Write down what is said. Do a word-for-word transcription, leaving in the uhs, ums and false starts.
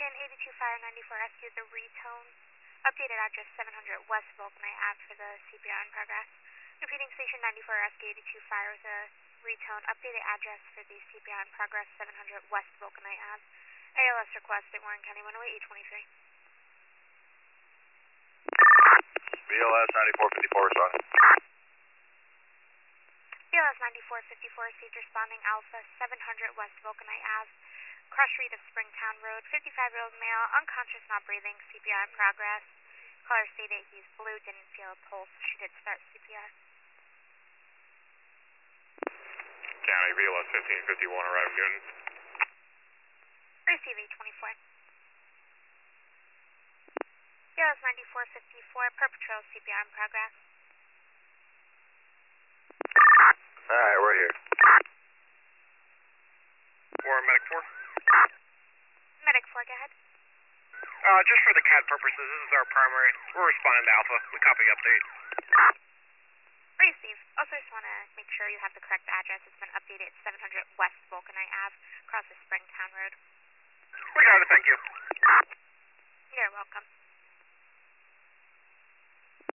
Station eighty-two Fire ninety-four Rescue, the retone. Updated address seven hundred West Vulcanite Ave for the C P R in progress. Repeating Station ninety-four Rescue eighty-two Fire with a retone. Updated address for the C P R in progress seven hundred West Vulcanite Ave. A L S requested Warren County one oh eight, eight twenty-three. B L S ninety-four fifty-four responding. B L S ninety-four fifty-four received responding Alpha seven hundred West Vulcanite Ave. Cross street of Springtown Road, fifty-five-year-old male, unconscious, not breathing, C P R in progress. Caller stated he's blue, didn't feel a pulse. She did start C P R. County B L S fifteen fifty-one arriving Newton. Receive eight twenty-four. B L S ninety-four fifty-four, Perpetual C P R in progress. Alright, we're here. Warren Medic four. Medic four, go ahead. Uh, just for the C A D purposes, this is our primary. We're responding to Alpha. We copy update. Receive. Also just want to make sure you have the correct address. It's been updated. It's seven hundred West Vulcanite Ave, across the Springtown Road. We got it, thank you. You're welcome.